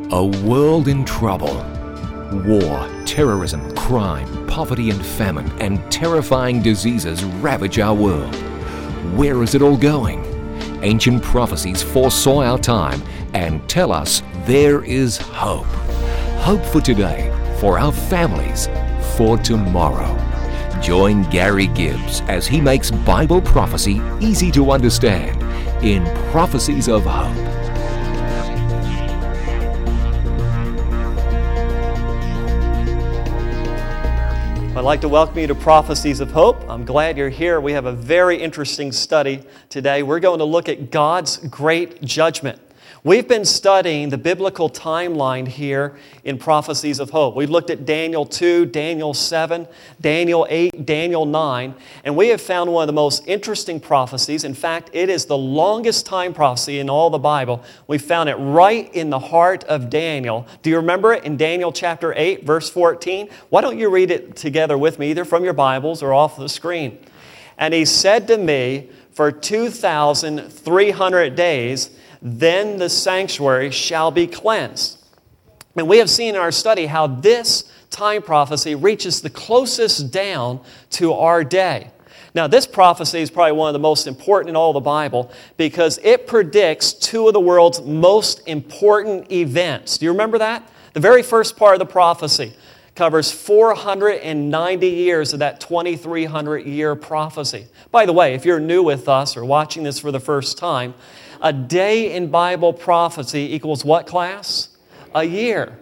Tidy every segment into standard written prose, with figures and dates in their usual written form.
A world in trouble. War, terrorism, crime, poverty and famine, and terrifying diseases ravage our world. Where is it all going? Ancient prophecies foresaw our time and tell us there is hope. Hope for today, for our families, for tomorrow. Join Gary Gibbs as he makes Bible prophecy easy to understand in Prophecies of Hope. I'd like to welcome you to Prophecies of Hope. I'm glad you're here. We have a very interesting study today. We're going to look at God's great judgment. We've been studying the biblical timeline here in Prophecies of Hope. We've looked at Daniel 2, Daniel 7, Daniel 8, Daniel 9, and we have found one of the most interesting prophecies. In fact, it is the longest time prophecy in all the Bible. We found it right in the heart of Daniel. Do you remember it in Daniel chapter 8, verse 14? Why don't you read it together with me, either from your Bibles or off the screen? And he said to me, for 2,300 days, then the sanctuary shall be cleansed. And we have seen in our study how this time prophecy reaches the closest down to our day. Now, this prophecy is probably one of the most important in all the Bible because it predicts two of the world's most important events. Do you remember that? The very first part of the prophecy covers 490 years of that 2,300-year prophecy. By the way, if you're new with us or watching this for the first time, a day in Bible prophecy equals what, class? A year.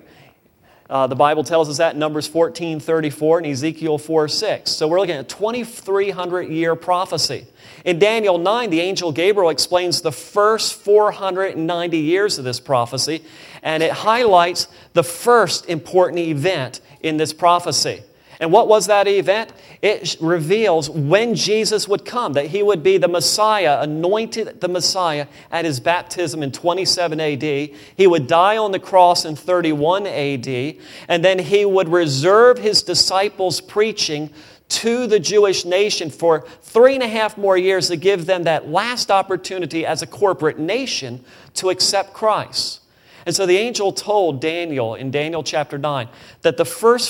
The Bible tells us that in Numbers 14:34 and Ezekiel 4:6. So we're looking at a 2,300-year prophecy. In Daniel 9, the angel Gabriel explains the first 490 years of this prophecy, and it highlights the first important event in this prophecy. And what was that event? It reveals when Jesus would come, that he would be the Messiah, anointed the Messiah at his baptism in 27 AD. He would die on the cross in 31 AD, and then he would reserve his disciples' preaching to the Jewish nation for 3.5 more years to give them that last opportunity as a corporate nation to accept Christ. And so the angel told Daniel in Daniel chapter 9 that the first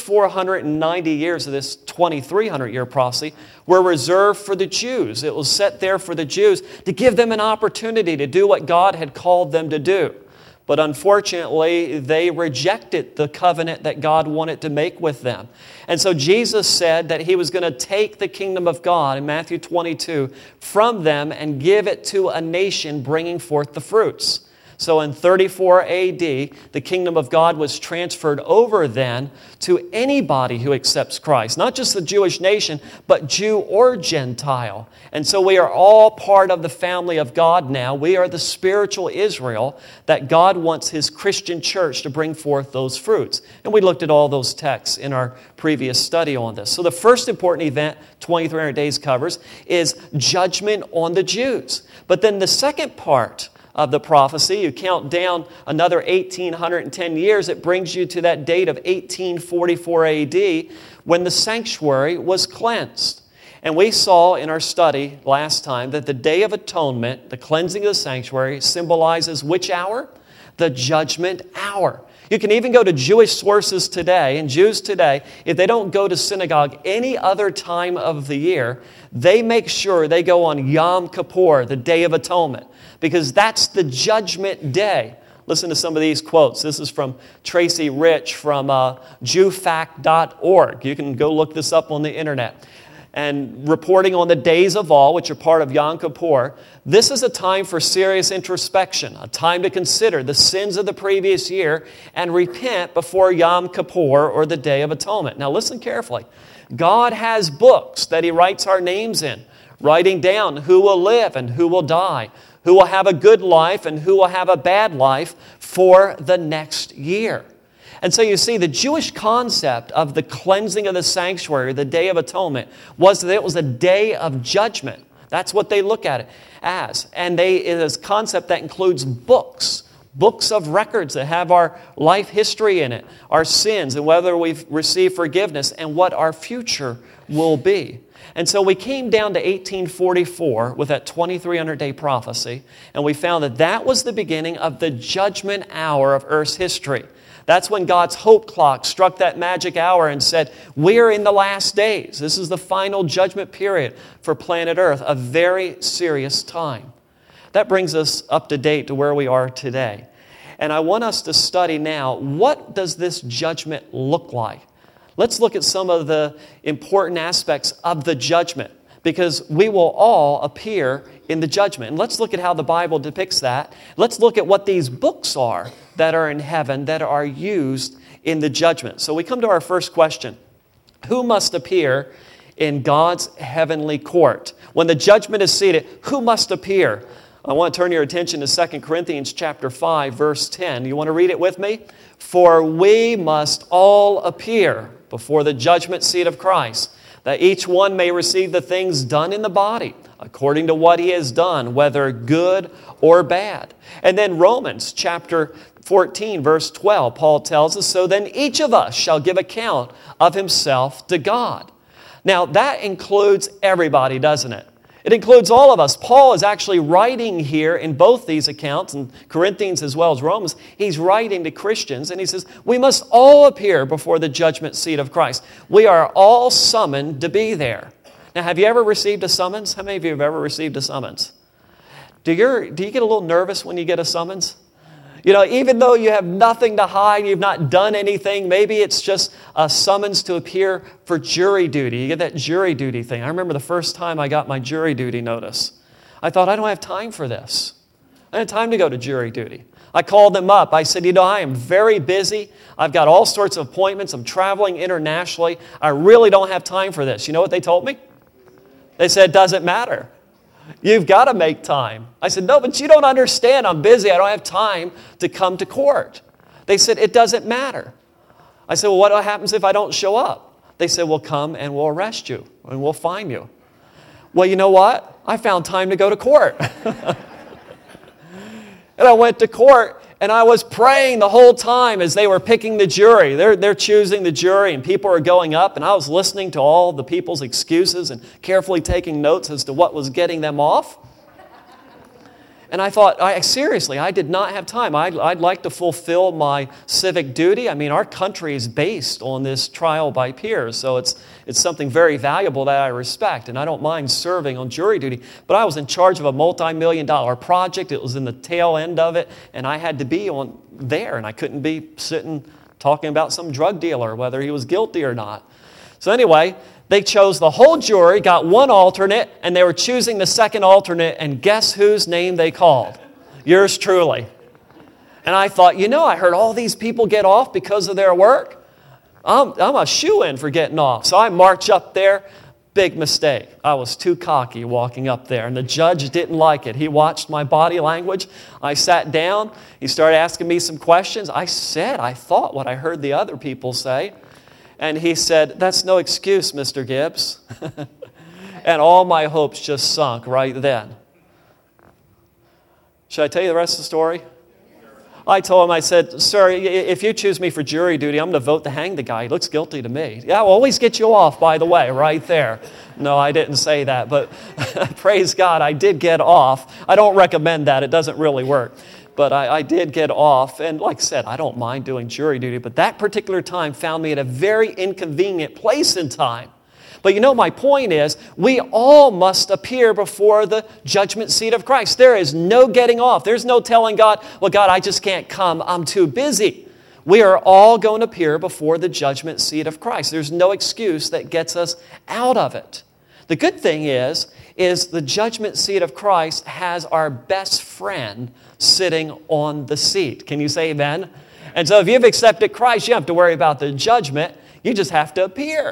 490 years of this 2,300-year prophecy were reserved for the Jews. It was set there for the Jews to give them an opportunity to do what God had called them to do. But unfortunately, they rejected the covenant that God wanted to make with them. And so Jesus said that he was going to take the kingdom of God in Matthew 22 from them and give it to a nation bringing forth the fruits. So in 34 AD, the kingdom of God was transferred over then to anybody who accepts Christ. Not just the Jewish nation, but Jew or Gentile. And so we are all part of the family of God now. We are the spiritual Israel that God wants his Christian church to bring forth those fruits. And we looked at all those texts in our previous study on this. So the first important event 2,300 days covers is judgment on the Jews. But then the second part of the prophecy, you count down another 1,810 years, it brings you to that date of 1844 AD when the sanctuary was cleansed. And we saw in our study last time that the Day of Atonement, the cleansing of the sanctuary, symbolizes which hour? The judgment hour. You can even go to Jewish sources today, and Jews today, if they don't go to synagogue any other time of the year, they make sure they go on Yom Kippur, the Day of Atonement, because that's the judgment day. Listen to some of these quotes. This is from Tracy Rich from Jewfact.org. You can go look this up on the internet. And reporting on the days of all, which are part of Yom Kippur, this is a time for serious introspection, a time to consider the sins of the previous year and repent before Yom Kippur or the Day of Atonement. Now listen carefully. God has books that he writes our names in, writing down who will live and who will die, who will have a good life and who will have a bad life for the next year. And so you see, the Jewish concept of the cleansing of the sanctuary, the Day of Atonement, was that it was a day of judgment. That's what they look at it as. And it is a concept that includes books books of records that have our life history in it, our sins, and whether we've received forgiveness, and what our future will be. And so we came down to 1844 with that 2300-day prophecy, and we found that that was the beginning of the judgment hour of Earth's history. That's when God's hope clock struck that magic hour and said, we're in the last days. This is the final judgment period for planet Earth, a very serious time. That brings us up to date to where we are today. And I want us to study now, what does this judgment look like? Let's look at some of the important aspects of the judgment, because we will all appear in the judgment. And let's look at how the Bible depicts that. Let's look at what these books are that are in heaven that are used in the judgment. So we come to our first question. Who must appear in God's heavenly court? When the judgment is seated, who must appear? I want to turn your attention to 2 Corinthians chapter 5, verse 10. You want to read it with me? For we must all appear before the judgment seat of Christ, that each one may receive the things done in the body, according to what he has done, whether good or bad. And then Romans chapter 14, verse 12, Paul tells us, so then each of us shall give account of himself to God. Now that includes everybody, doesn't it? It includes all of us. Paul is actually writing here in both these accounts, in Corinthians as well as Romans. He's writing to Christians, and he says, we must all appear before the judgment seat of Christ. We are all summoned to be there. Now, have you ever received a summons? How many of you have ever received a summons? Do you get a little nervous when you get a summons? You know, even though you have nothing to hide, you've not done anything, maybe it's just a summons to appear for jury duty. You get that jury duty thing. I remember the first time I got my jury duty notice. I thought, I don't have time for this. I don't have time to go to jury duty. I called them up. I said, I am very busy. I've got all sorts of appointments. I'm traveling internationally. I really don't have time for this. You know what they told me? They said, doesn't matter. You've got to make time. I said, no, but you don't understand. I'm busy. I don't have time to come to court. They said, it doesn't matter. I said, well, what happens if I don't show up? They said, well, come and we'll arrest you and we'll fine you. Well, you know what? I found time to go to court. And I went to court, and I was praying the whole time as they were picking the jury. They're choosing the jury, and people are going up, and I was listening to all the people's excuses and carefully taking notes as to what was getting them off. And I thought, seriously, I did not have time. I'd like to fulfill my civic duty. I mean, our country is based on this trial by peers, so it's something very valuable that I respect, and I don't mind serving on jury duty. But I was in charge of a multi-million-dollar project. It was in the tail end of it, and I had to be on there, and I couldn't be sitting talking about some drug dealer, whether he was guilty or not. So anyway, they chose the whole jury, got one alternate, and they were choosing the second alternate, and guess whose name they called? Yours truly. And I thought, I heard all these people get off because of their work. I'm a shoo-in for getting off. So I march up there. Big mistake. I was too cocky walking up there, and the judge didn't like it. He watched my body language. I sat down. He started asking me some questions. I thought what I heard the other people say. And he said, that's no excuse, Mr. Gibbs. And all my hopes just sunk right then. Should I tell you the rest of the story? I told him, I said, sir, if you choose me for jury duty, I'm going to vote to hang the guy. He looks guilty to me. Yeah, I'll always get you off, by the way, right there. No, I didn't say that, but praise God, I did get off. I don't recommend that. It doesn't really work. But I did get off, and like I said, I don't mind doing jury duty, but that particular time found me at a very inconvenient place in time. But my point is, we all must appear before the judgment seat of Christ. There is no getting off. There's no telling God, well, God, I just can't come. I'm too busy. We are all going to appear before the judgment seat of Christ. There's no excuse that gets us out of it. The good thing is the judgment seat of Christ has our best friend sitting on the seat. Can you say amen? And so if you've accepted Christ, you don't have to worry about the judgment. You just have to appear.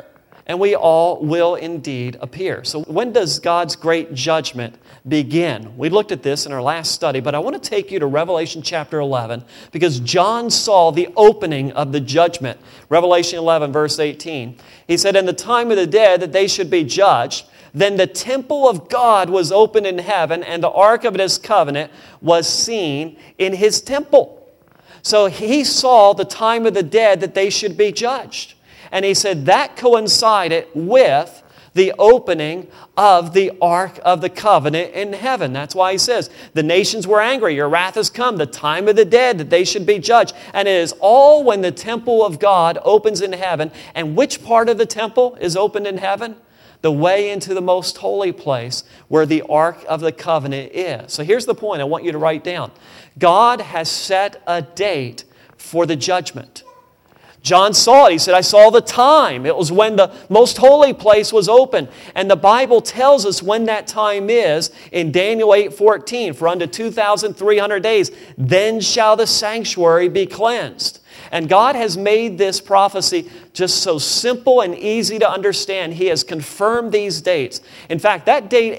and we all will indeed appear. So when does God's great judgment begin? We looked at this in our last study, but I want to take you to Revelation chapter 11 because John saw the opening of the judgment. Revelation 11, verse 18. He said, "In the time of the dead that they should be judged, then the temple of God was opened in heaven, and the ark of His covenant was seen in His temple." So he saw the time of the dead that they should be judged. And he said that coincided with the opening of the Ark of the Covenant in heaven. That's why he says, the nations were angry, your wrath has come, the time of the dead that they should be judged. And it is all when the temple of God opens in heaven. And which part of the temple is opened in heaven? The way into the most holy place where the Ark of the Covenant is. So here's the point I want you to write down. God has set a date for the judgment. John saw it. He said, I saw the time. It was when the most holy place was open. And the Bible tells us when that time is in Daniel 8:14. For unto 2,300 days, then shall the sanctuary be cleansed. And God has made this prophecy just so simple and easy to understand. He has confirmed these dates. In fact, that date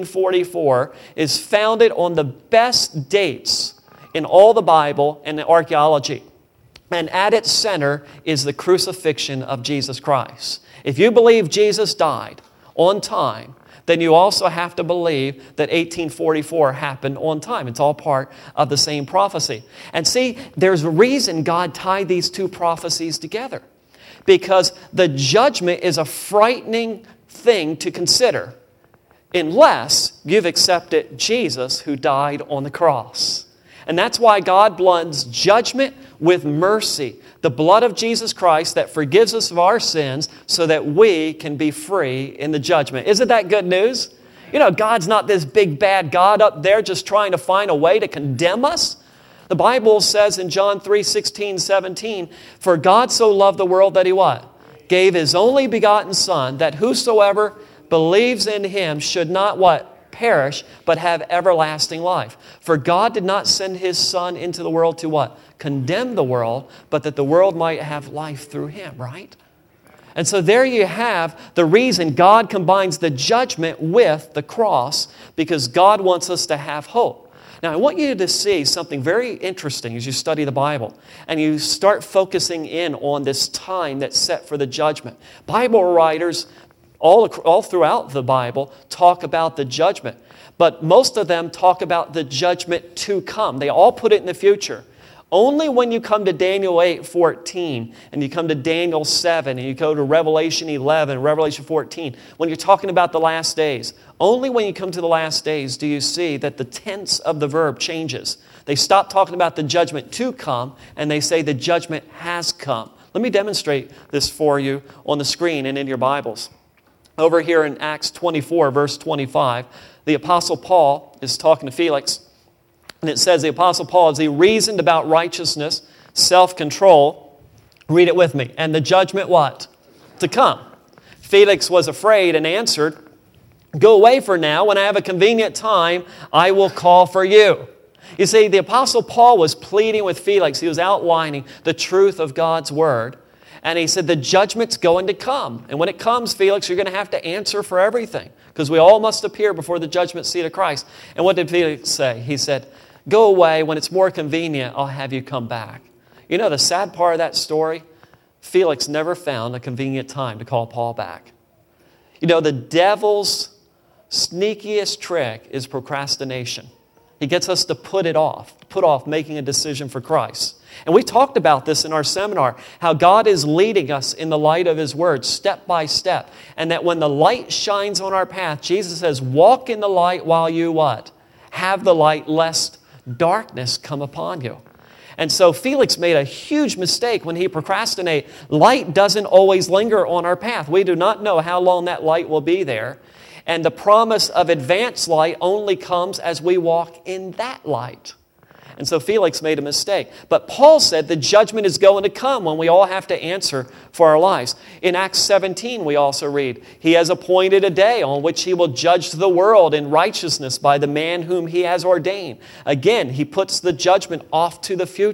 1844 is founded on the best dates in all the Bible and the archaeology. And at its center is the crucifixion of Jesus Christ. If you believe Jesus died on time, then you also have to believe that 1844 happened on time. It's all part of the same prophecy. And see, there's a reason God tied these two prophecies together. Because the judgment is a frightening thing to consider unless you've accepted Jesus who died on the cross. And that's why God blends judgment with mercy. The blood of Jesus Christ that forgives us of our sins so that we can be free in the judgment. Isn't that good news? You know, God's not this big bad God up there just trying to find a way to condemn us. The Bible says in John 3:16, 17, for God so loved the world that He what? Gave His only begotten Son, that whosoever believes in Him should not what? Perish, but have everlasting life. For God did not send His Son into the world to what? Condemn the world, but that the world might have life through Him, right? And so there you have the reason God combines the judgment with the cross, because God wants us to have hope. Now, I want you to see something very interesting as you study the Bible and you start focusing in on this time that's set for the judgment. Bible writers all throughout the Bible talk about the judgment, but most of them talk about the judgment to come. They all put it in the future. Only when you come to Daniel 8:14 and you come to Daniel 7 and you go to Revelation 11, Revelation 14, when you're talking about the last days, only when you come to the last days do you see that the tense of the verb changes. They stop talking about the judgment to come and they say the judgment has come. Let me demonstrate this for you on the screen and in your Bibles. Over here in Acts 24, verse 25, the Apostle Paul is talking to Felix. And it says the Apostle Paul, as he reasoned about righteousness, self-control, read it with me, and the judgment what? To come. Felix was afraid and answered, go away for now. When I have a convenient time, I will call for you. You see, the Apostle Paul was pleading with Felix. He was outlining the truth of God's Word. And he said, the judgment's going to come. And when it comes, Felix, you're going to have to answer for everything. Because we all must appear before the judgment seat of Christ. And what did Felix say? He said, go away. When it's more convenient, I'll have you come back. You know, the sad part of that story, Felix never found a convenient time to call Paul back. You know, the devil's sneakiest trick is procrastination. He gets us to put off making a decision for Christ. And we talked about this in our seminar, how God is leading us in the light of His Word, step by step. And that when the light shines on our path, Jesus says, walk in the light while you what? Have the light, lest darkness come upon you. And so Felix made a huge mistake when he procrastinated. Light doesn't always linger on our path. We do not know how long that light will be there. And the promise of advanced light only comes as we walk in that light. And so Felix made a mistake. But Paul said the judgment is going to come when we all have to answer for our lives. In Acts 17, we also read, He has appointed a day on which He will judge the world in righteousness by the man whom He has ordained. Again, He puts the judgment off to the future.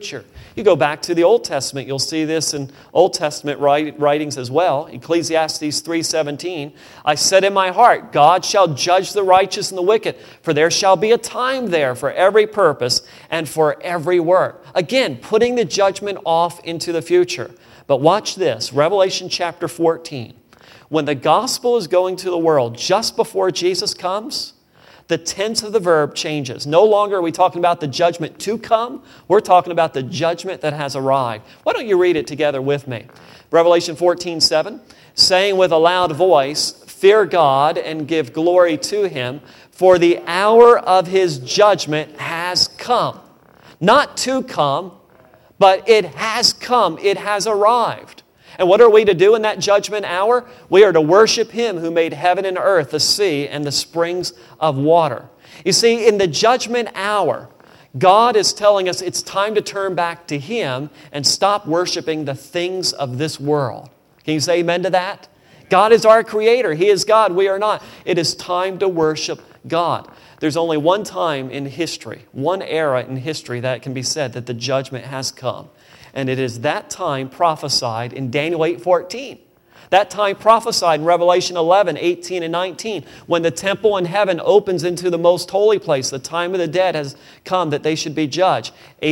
You go back to the Old Testament, you'll see this in Old Testament writings as well. Ecclesiastes 3:17, I said in my heart, God shall judge the righteous and the wicked, for there shall be a time there for every purpose and for every work. Again, putting the judgment off into the future. But watch this, Revelation chapter 14. When the gospel is going to the world just before Jesus comes, the tense of the verb changes. No longer are we talking about the judgment to come. We're talking about the judgment that has arrived. Why don't you read it together with me? Revelation 14:7, saying with a loud voice, fear God and give glory to Him, for the hour of His judgment has come. Not to come, but it has come. It has arrived. And what are we to do in that judgment hour? We are to worship Him who made heaven and earth, the sea, and the springs of water. You see, in the judgment hour, God is telling us it's time to turn back to Him and stop worshiping the things of this world. Can you say amen to that? God is our Creator. He is God. We are not. It is time to worship God. There's only one time in history, one era in history that can be said that the judgment has come. And it is that time prophesied in Daniel 8:14. That time prophesied in Revelation 11:18 and 19. When the temple in heaven opens into the most holy place, the time of the dead has come that they should be judged.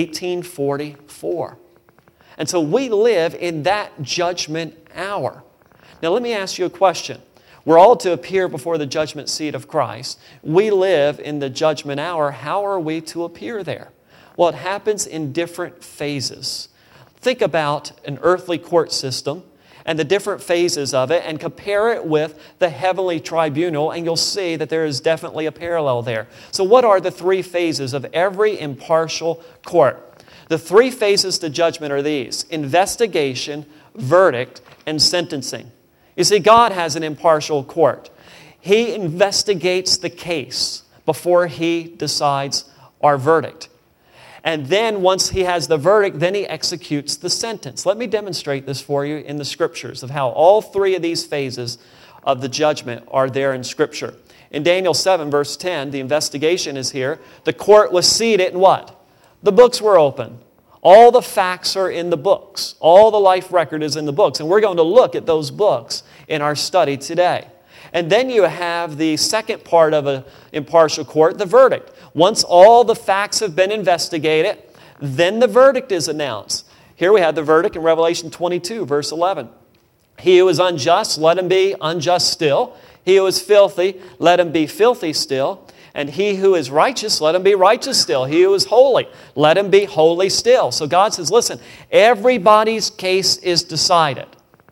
1844. And so we live in that judgment hour. Now let me ask you a question. We're all to appear before the judgment seat of Christ. We live in the judgment hour. How are we to appear there? Well, it happens in different phases. Think about an earthly court system and the different phases of it and compare it with the heavenly tribunal, and you'll see that there is definitely a parallel there. So what are the three phases of every impartial court? The three phases to judgment are these: investigation, verdict, and sentencing. You see, God has an impartial court. He investigates the case before He decides our verdict. And then once He has the verdict, then He executes the sentence. Let me demonstrate this for you in the Scriptures of how all three of these phases of the judgment are there in Scripture. In Daniel 7, verse 10, the investigation is here. The court was seated and what? The books were open. All the facts are in the books. All the life record is in the books. And we're going to look at those books in our study today. And then you have the second part of an impartial court, the verdict. Once all the facts have been investigated, then the verdict is announced. Here we have the verdict in Revelation 22, verse 11. He who is unjust, let him be unjust still. He who is filthy, let him be filthy still. And he who is righteous, let him be righteous still. He who is holy, let him be holy still. So God says, listen, everybody's case is decided.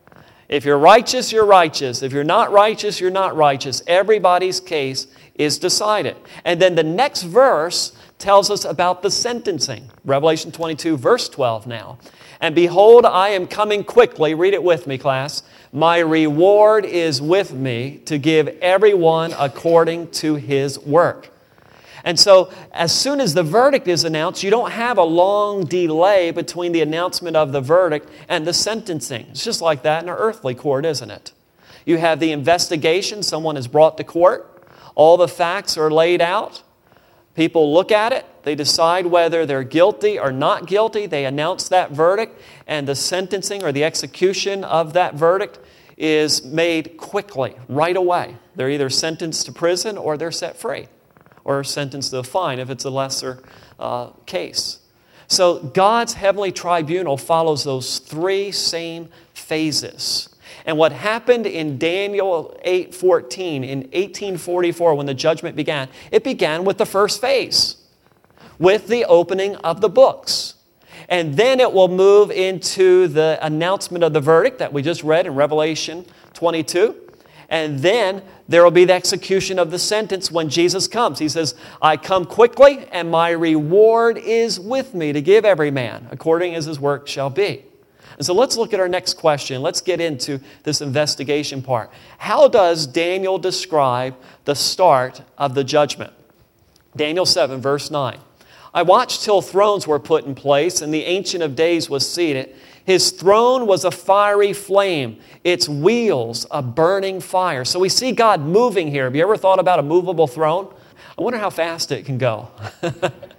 If you're righteous, you're righteous. If you're not righteous, you're not righteous. Everybody's case is decided. And then the next verse tells us about the sentencing. Revelation 22, verse 12 now. And behold, I am coming quickly. Read it with me, class. My reward is with me to give everyone according to his work. And so as soon as the verdict is announced, you don't have a long delay between the announcement of the verdict and the sentencing. It's just like that in an earthly court, isn't it? You have the investigation. Someone is brought to court. All the facts are laid out. People look at it. They decide whether they're guilty or not guilty. They announce that verdict, and the sentencing or the execution of that verdict is made quickly, right away. They're either sentenced to prison or they're set free, or sentenced to a fine if it's a lesser case. So God's heavenly tribunal follows those three same phases. And what happened in Daniel 8:14 in 1844 when the judgment began, it began with the first phase, with the opening of the books. And then it will move into the announcement of the verdict that we just read in Revelation 22. And then there will be the execution of the sentence when Jesus comes. He says, I come quickly, and my reward is with me to give every man according as his work shall be. And so let's look at our next question. Let's get into this investigation part. How does Daniel describe the start of the judgment? Daniel 7, verse 9. I watched till thrones were put in place, and the Ancient of Days was seated. His throne was a fiery flame, its wheels a burning fire. So we see God moving here. Have you ever thought about a movable throne? I wonder how fast it can go.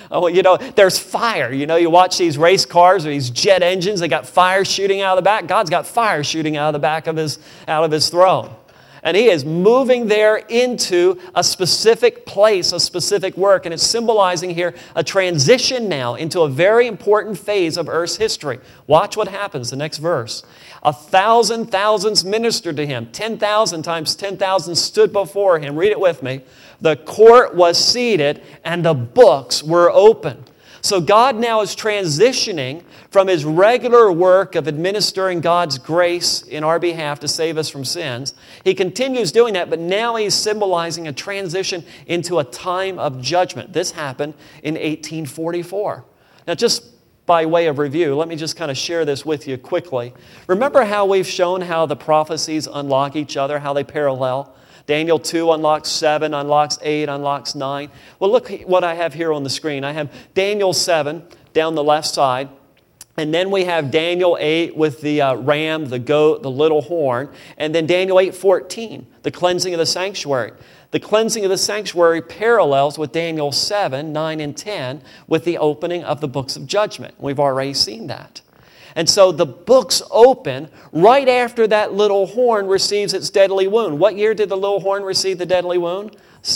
There's fire. You watch these race cars or these jet engines, they got fire shooting out of the back. God's got fire shooting out of the back of his throne. And he is moving there into a specific place, a specific work. And it's symbolizing here a transition now into a very important phase of Earth's history. Watch what happens, the next verse. 1,000 thousands ministered to him. 10,000 times 10,000 stood before him. Read it with me. The court was seated and the books were open. So God now is transitioning from his regular work of administering God's grace in our behalf to save us from sins. He continues doing that, but now he's symbolizing a transition into a time of judgment. This happened in 1844. Now, just by way of review, let me just kind of share this with you quickly. Remember how we've shown how the prophecies unlock each other, how they parallel? Daniel 2 unlocks 7, unlocks 8, unlocks 9. Well, look what I have here on the screen. I have Daniel 7 down the left side. And then we have Daniel 8 with the ram, the goat, the little horn. And then Daniel 8:14, the cleansing of the sanctuary. The cleansing of the sanctuary parallels with Daniel 7, 9, and 10 with the opening of the books of judgment. We've already seen that. And so the books open right after that little horn receives its deadly wound. What year did the little horn receive the deadly wound?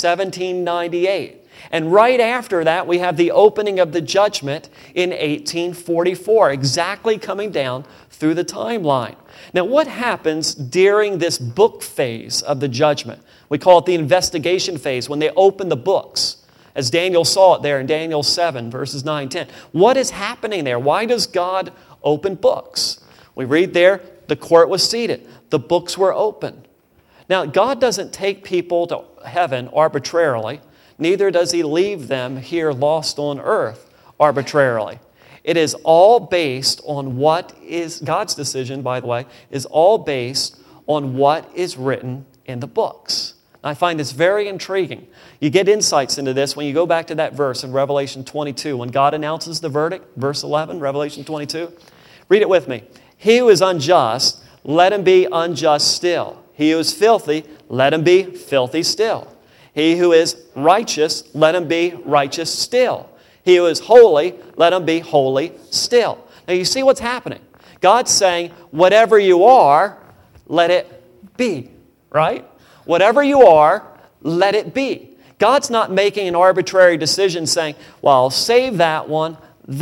1798. And right after that, we have the opening of the judgment in 1844, exactly coming down through the timeline. Now, what happens during this book phase of the judgment? We call it the investigation phase, when they open the books, as Daniel saw it there in Daniel 7, verses 9 and 10. What is happening there? Why does God open books? We read there, the court was seated. The books were open. Now, God doesn't take people to heaven arbitrarily. Neither does he leave them here lost on earth arbitrarily. It is all based on what is, God's decision, by the way, is all based on what is written in the books. I find this very intriguing. You get insights into this when you go back to that verse in Revelation 22, when God announces the verdict, verse 11, Revelation 22. Read it with me. He who is unjust, let him be unjust still. He who is filthy, let him be filthy still. He who is righteous, let him be righteous still. He who is holy, let him be holy still. Now you see what's happening. God's saying, whatever you are, let it be, right? Whatever you are, let it be. God's not making an arbitrary decision saying, well, I'll save that one,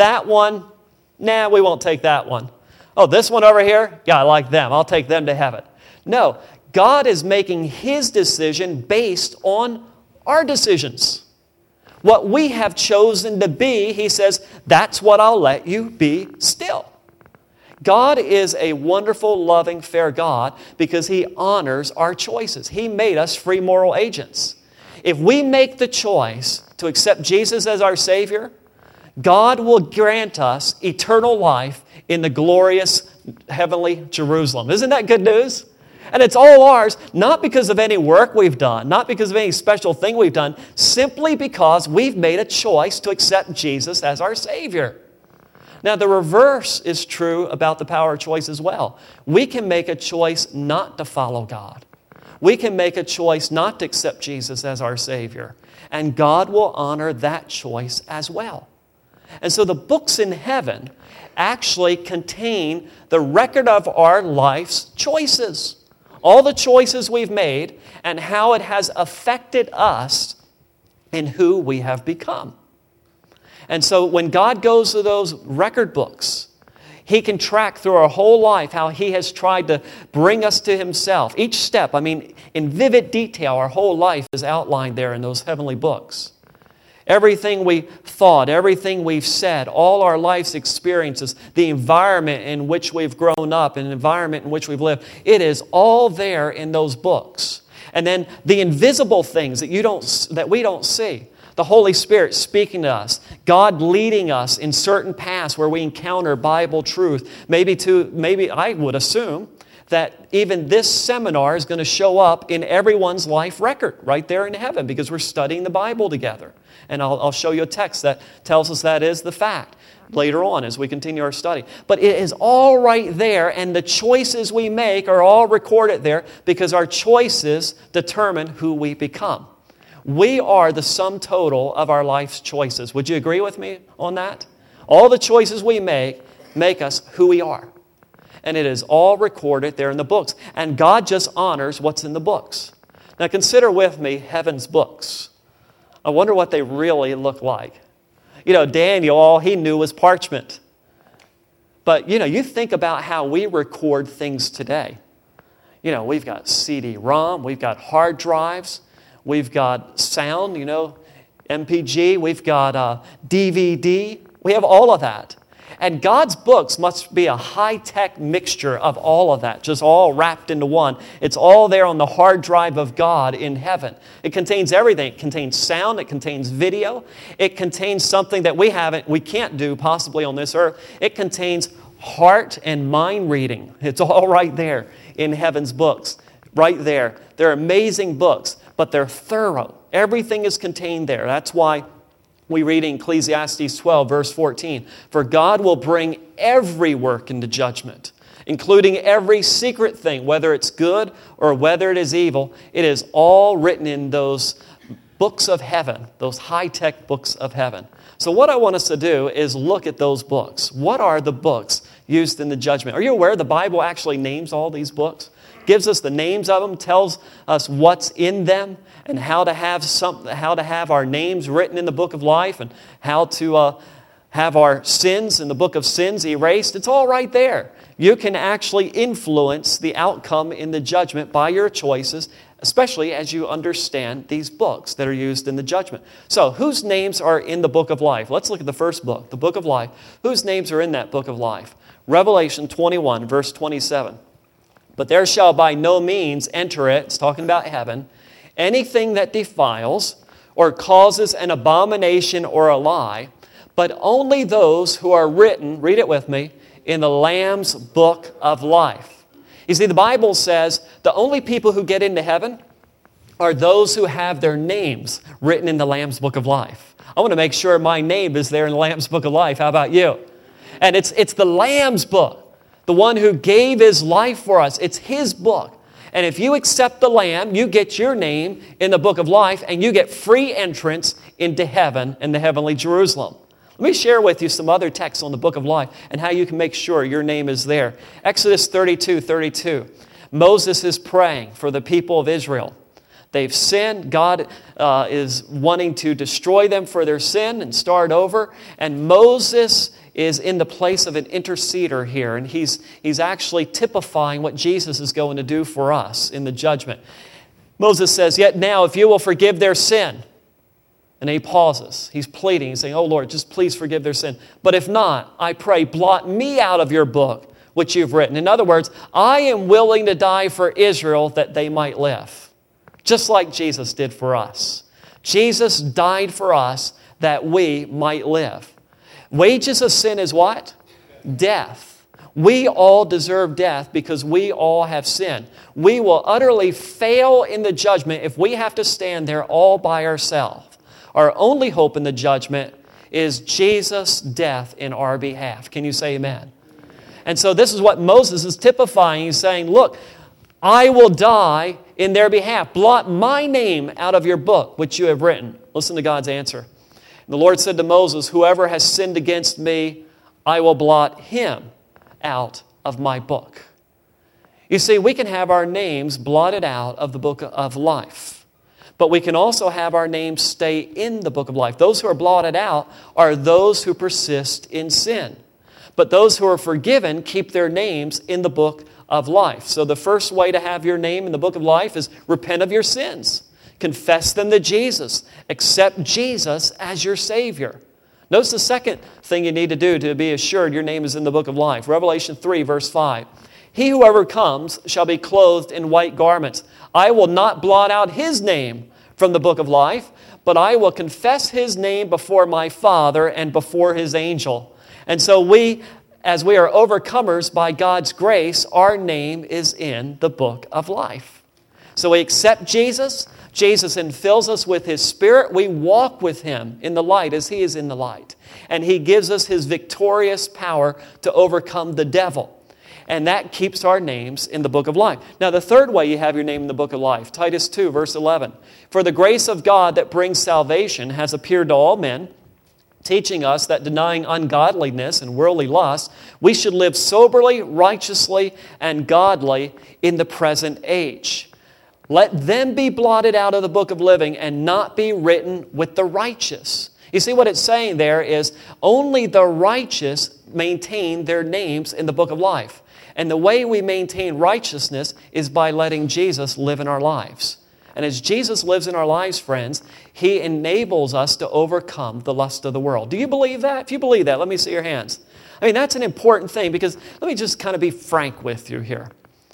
nah, we won't take that one. Oh, this one over here? Yeah, I like them. I'll take them to heaven. No, God is making his decision based on our decisions. What we have chosen to be, he says, that's what I'll let you be still. God is a wonderful, loving, fair God because he honors our choices. He made us free moral agents. If we make the choice to accept Jesus as our Savior, God will grant us eternal life in the glorious heavenly Jerusalem. Isn't that good news? And it's all ours, not because of any work we've done, not because of any special thing we've done, simply because we've made a choice to accept Jesus as our Savior. Now, the reverse is true about the power of choice as well. We can make a choice not to follow God. We can make a choice not to accept Jesus as our Savior. And God will honor that choice as well. And so the books in heaven actually contain the record of our life's choices. All the choices we've made and how it has affected us in who we have become. And so when God goes to those record books, he can track through our whole life how he has tried to bring us to himself. Each step, in vivid detail, our whole life is outlined there in those heavenly books. Everything we thought, everything we've said, all our life's experiences, the environment in which we've grown up, and the environment in which we've lived, it is all there in those books. And then the invisible things that we don't see. The Holy Spirit speaking to us, God leading us in certain paths where we encounter Bible truth. Maybe I would assume that even this seminar is going to show up in everyone's life record right there in heaven because we're studying the Bible together. And I'll show you a text that tells us that is the fact later on as we continue our study. But it is all right there, and the choices we make are all recorded there because our choices determine who we become. We are the sum total of our life's choices. Would you agree with me on that? All the choices we make us who we are. And it is all recorded there in the books. And God just honors what's in the books. Now consider with me heaven's books. I wonder what they really look like. You know, Daniel, all he knew was parchment. But, you know, you think about how we record things today. You know, we've got CD-ROM, we've got hard drives, we've got sound, you know, MPG, we've got DVD. We have all of that. And God's books must be a high-tech mixture of all of that, just all wrapped into one. It's all there on the hard drive of God in heaven. It contains everything. It contains sound. It contains video. It contains something that we can't do possibly on this earth. It contains heart and mind reading. It's all right there in heaven's books, right there. They're amazing books, but they're thorough. Everything is contained there. That's why we read in Ecclesiastes 12, verse 14, "For God will bring every work into judgment, including every secret thing, whether it's good or whether it is evil. It is all written in those books of heaven, those high-tech books of heaven." So what I want us to do is look at those books. What are the books used in the judgment? Are you aware the Bible actually names all these books? Gives us the names of them, tells us what's in them, and how to have our names written in the book of life, and how to have our sins in the book of sins erased. It's all right there. You can actually influence the outcome in the judgment by your choices, especially as you understand these books that are used in the judgment. So, whose names are in the book of life? Let's look at the first book, the book of life. Whose names are in that book of life? Revelation 21, verse 27. "But there shall by no means enter it," it's talking about heaven, "anything that defiles or causes an abomination or a lie, but only those who are written," read it with me, "in the Lamb's book of life." You see, the Bible says the only people who get into heaven are those who have their names written in the Lamb's book of life. I want to make sure my name is there in the Lamb's book of life. How about you? And it's the Lamb's book, the one who gave His life for us. It's His book. And if you accept the Lamb, you get your name in the book of life, and you get free entrance into heaven and the heavenly Jerusalem. Let me share with you some other texts on the book of life and how you can make sure your name is there. Exodus 32:32. Moses is praying for the people of Israel. They've sinned. God is wanting to destroy them for their sin and start over. And Moses is in the place of an interceder here. And he's actually typifying what Jesus is going to do for us in the judgment. Moses says, "Yet now, if you will forgive their sin." And then he pauses. He's pleading. He's saying, "Oh Lord, just please forgive their sin. But if not, I pray, blot me out of your book, which you've written." In other words, I am willing to die for Israel that they might live. Just like Jesus did for us. Jesus died for us that we might live. Wages of sin is what? Death. We all deserve death because we all have sinned. We will utterly fail in the judgment if we have to stand there all by ourselves. Our only hope in the judgment is Jesus' death in our behalf. Can you say amen? And so this is what Moses is typifying. He's saying, look, I will die in their behalf. Blot my name out of your book, which you have written. Listen to God's answer. The Lord said to Moses, "Whoever has sinned against me, I will blot him out of my book." You see, we can have our names blotted out of the book of life. But we can also have our names stay in the book of life. Those who are blotted out are those who persist in sin. But those who are forgiven keep their names in the book of life. So the first way to have your name in the book of life is repent of your sins. Confess them to Jesus. Accept Jesus as your Savior. Notice the second thing you need to do to be assured your name is in the book of life. Revelation 3, verse 5. "He who overcomes shall be clothed in white garments. I will not blot out his name from the book of life, but I will confess his name before my Father and before his angel." And so as we are overcomers by God's grace, our name is in the book of life. So we accept Jesus. Jesus infills us with His Spirit. We walk with Him in the light as He is in the light. And He gives us His victorious power to overcome the devil. And that keeps our names in the book of life. Now, the third way you have your name in the book of life, Titus 2, verse 11. For the grace of God that brings salvation has appeared to all men, teaching us that denying ungodliness and worldly lust, we should live soberly, righteously, and godly in the present age. Let them be blotted out of the book of living and not be written with the righteous. You see what it's saying there is only the righteous maintain their names in the book of life. And the way we maintain righteousness is by letting Jesus live in our lives. And as Jesus lives in our lives, friends, He enables us to overcome the lust of the world. Do you believe that? If you believe that, let me see your hands. I mean, that's an important thing because let me just kind of be frank with you here.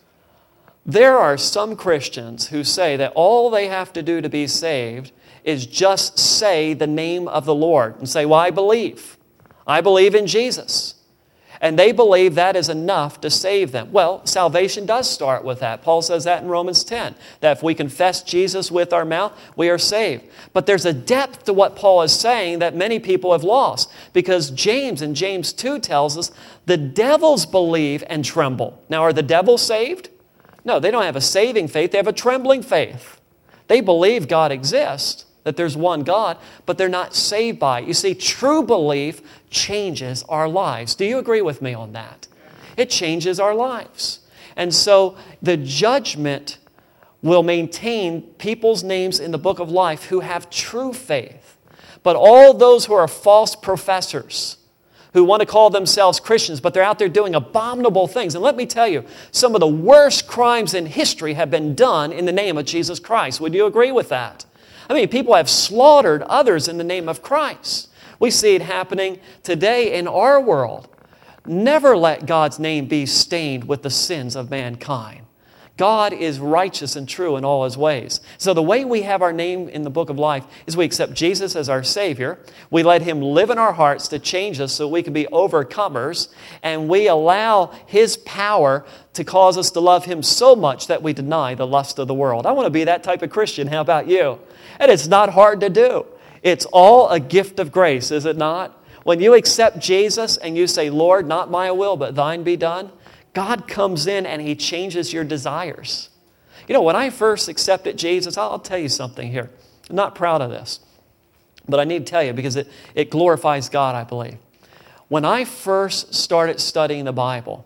There are some Christians who say that all they have to do to be saved is just say the name of the Lord and say, well, I believe. I believe in Jesus. And they believe that is enough to save them. Well, salvation does start with that. Paul says that in Romans 10, that if we confess Jesus with our mouth, we are saved. But there's a depth to what Paul is saying that many people have lost. Because James in James 2 tells us the devils believe and tremble. Now, are the devils saved? No, they don't have a saving faith. They have a trembling faith. They believe God exists, that there's one God, but they're not saved by it. You see, true belief changes our lives. Do you agree with me on that? It changes our lives. And so the judgment will maintain people's names in the book of life who have true faith. But all those who are false professors, who want to call themselves Christians, but they're out there doing abominable things. And let me tell you, some of the worst crimes in history have been done in the name of Jesus Christ. Would you agree with that? I mean, people have slaughtered others in the name of Christ. We see it happening today in our world. Never let God's name be stained with the sins of mankind. God is righteous and true in all His ways. So the way we have our name in the book of life is we accept Jesus as our Savior. We let Him live in our hearts to change us so we can be overcomers. And we allow His power to cause us to love Him so much that we deny the lust of the world. I want to be that type of Christian. How about you? And it's not hard to do. It's all a gift of grace, is it not? When you accept Jesus and you say, Lord, not my will, but thine be done, God comes in and He changes your desires. You know, when I first accepted Jesus, I'll tell you something here. I'm not proud of this, but I need to tell you because it glorifies God, I believe. When I first started studying the Bible,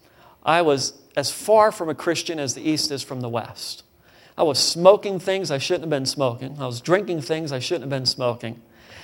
I was as far from a Christian as the East is from the West. I was smoking things I shouldn't have been smoking. I was drinking things I shouldn't have been smoking.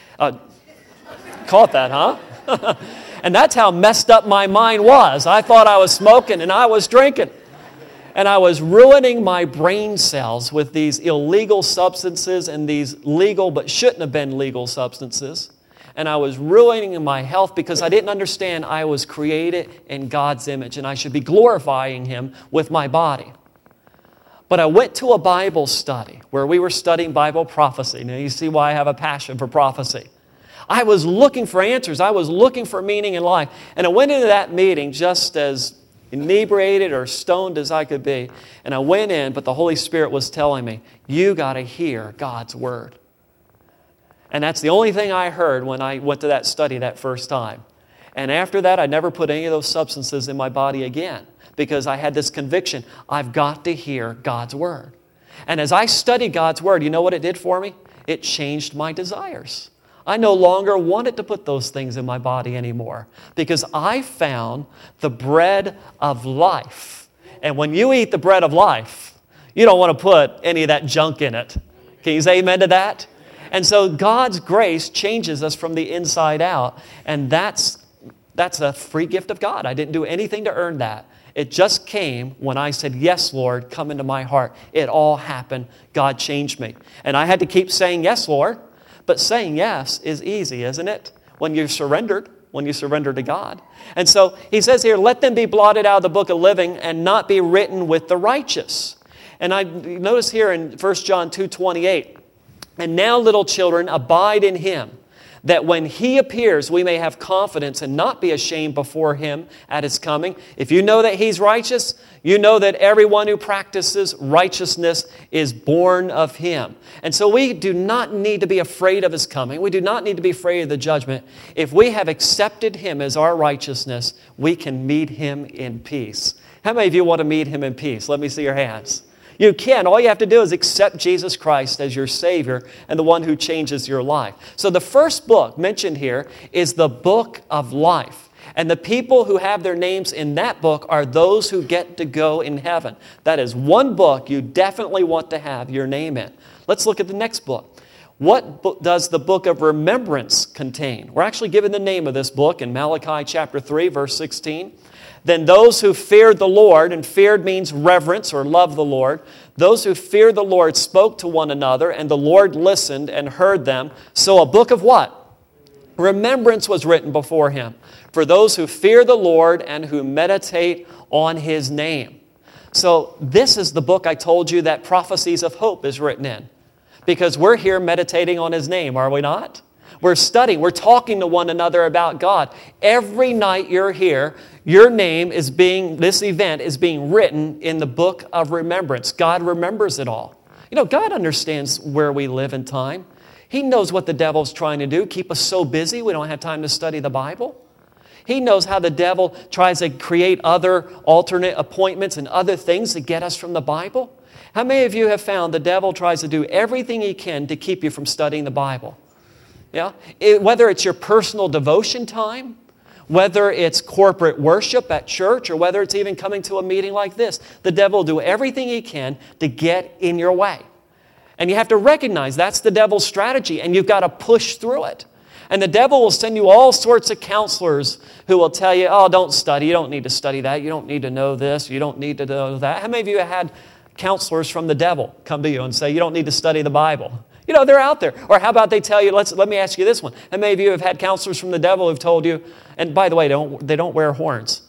Caught that, huh? And that's how messed up my mind was. I thought I was smoking and I was drinking. And I was ruining my brain cells with these illegal substances and these legal but shouldn't have been legal substances. And I was ruining my health because I didn't understand I was created in God's image and I should be glorifying Him with my body. But I went to a Bible study where we were studying Bible prophecy. Now you see why I have a passion for prophecy. I was looking for answers. I was looking for meaning in life. And I went into that meeting just as inebriated or stoned as I could be. And I went in, but the Holy Spirit was telling me, you got to hear God's Word. And that's the only thing I heard when I went to that study that first time. And after that, I never put any of those substances in my body again because I had this conviction, I've got to hear God's Word. And as I studied God's Word, you know what it did for me? It changed my desires. I no longer wanted to put those things in my body anymore because I found the bread of life. And when you eat the bread of life, you don't want to put any of that junk in it. Can you say amen to that? And so God's grace changes us from the inside out. And that's a free gift of God. I didn't do anything to earn that. It just came when I said, yes, Lord, come into my heart. It all happened. God changed me. And I had to keep saying, yes, Lord. But saying yes is easy, isn't it? When you surrender to God. And so He says here, let them be blotted out of the book of living and not be written with the righteous. And I notice here in 1 John 2:28, and now little children abide in Him, that when He appears, we may have confidence and not be ashamed before Him at His coming. If you know that He's righteous, you know that everyone who practices righteousness is born of Him. And so we do not need to be afraid of His coming. We do not need to be afraid of the judgment. If we have accepted Him as our righteousness, we can meet Him in peace. How many of you want to meet Him in peace? Let me see your hands. You can. All you have to do is accept Jesus Christ as your Savior and the one who changes your life. So the first book mentioned here is the book of life. And the people who have their names in that book are those who get to go in heaven. That is one book you definitely want to have your name in. Let's look at the next book. What book does the book of remembrance contain? We're actually given the name of this book in Malachi chapter 3, verse 16. Then those who feared the Lord, and feared means reverence or love the Lord, those who feared the Lord spoke to one another, and the Lord listened and heard them. So a book of what? Remembrance was written before Him for those who fear the Lord and who meditate on His name. So this is the book I told you that Prophecies of Hope is written in, because we're here meditating on His name, are we not? We're studying, we're talking to one another about God. Every night you're here, your name is this event is being written in the book of remembrance. God remembers it all. You know, God understands where we live in time. He knows what the devil's trying to do, keep us so busy we don't have time to study the Bible. He knows how the devil tries to create other alternate appointments and other things to get us from the Bible. How many of you have found the devil tries to do everything he can to keep you from studying the Bible? Yeah? Whether it's your personal devotion time, whether it's corporate worship at church, or whether it's even coming to a meeting like this, the devil will do everything he can to get in your way. And you have to recognize that's the devil's strategy, and you've got to push through it. And the devil will send you all sorts of counselors who will tell you, oh, don't study. You don't need to study that. You don't need to know this. You don't need to know that. How many of you have had counselors from the devil come to you and say, you don't need to study the Bible? You know, they're out there. Or how about they tell you, let me ask you this one. How many of you have had counselors from the devil who've told you, and by the way, they don't wear horns.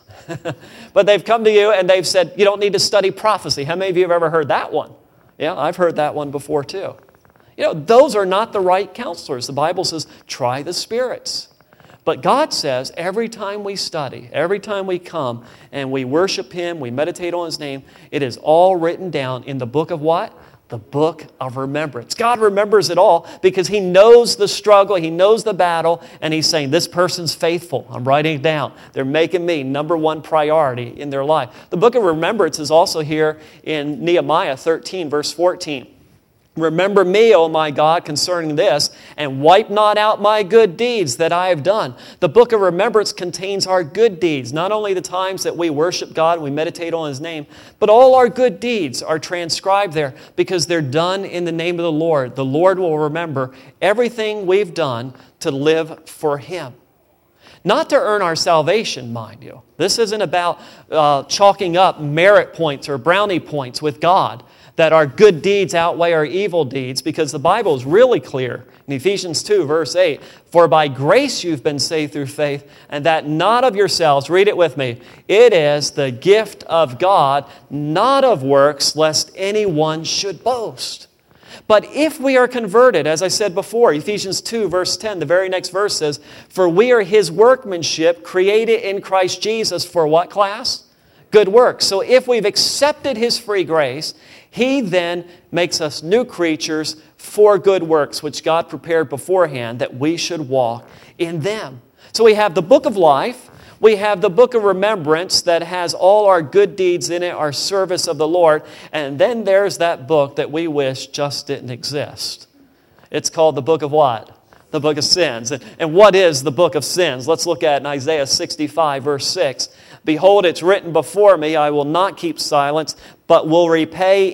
But they've come to you and they've said, you don't need to study prophecy. How many of you have ever heard that one? Yeah, I've heard that one before too. You know, those are not the right counselors. The Bible says, try the spirits. But God says every time we study, every time we come and we worship Him, we meditate on His name, it is all written down in the book of what? The book of remembrance. God remembers it all because He knows the struggle, He knows the battle, and He's saying, this person's faithful. I'm writing it down. They're making me number one priority in their life. The book of remembrance is also here in Nehemiah 13, verse 14. Remember me, O my God, concerning this, and wipe not out my good deeds that I have done. The book of remembrance contains our good deeds, not only the times that we worship God and we meditate on His name, but all our good deeds are transcribed there because they're done in the name of the Lord. The Lord will remember everything we've done to live for Him. Not to earn our salvation, mind you. This isn't about chalking up merit points or brownie points with God, that our good deeds outweigh our evil deeds, because the Bible is really clear in Ephesians 2, verse 8, for by grace you've been saved through faith, and that not of yourselves. Read it with me. It is the gift of God, not of works, lest anyone should boast. But if we are converted, as I said before, Ephesians 2, verse 10, the very next verse says, for we are His workmanship, created in Christ Jesus for what class? Good works. So if we've accepted His free grace, He then makes us new creatures for good works, which God prepared beforehand that we should walk in them. So we have the book of life. We have the book of remembrance that has all our good deeds in it, our service of the Lord. And then there's that book that we wish just didn't exist. It's called the book of what? The book of sins. And what is the book of sins? Let's look at it in Isaiah 65, verse 6. Behold, it's written before me, I will not keep silence, but will repay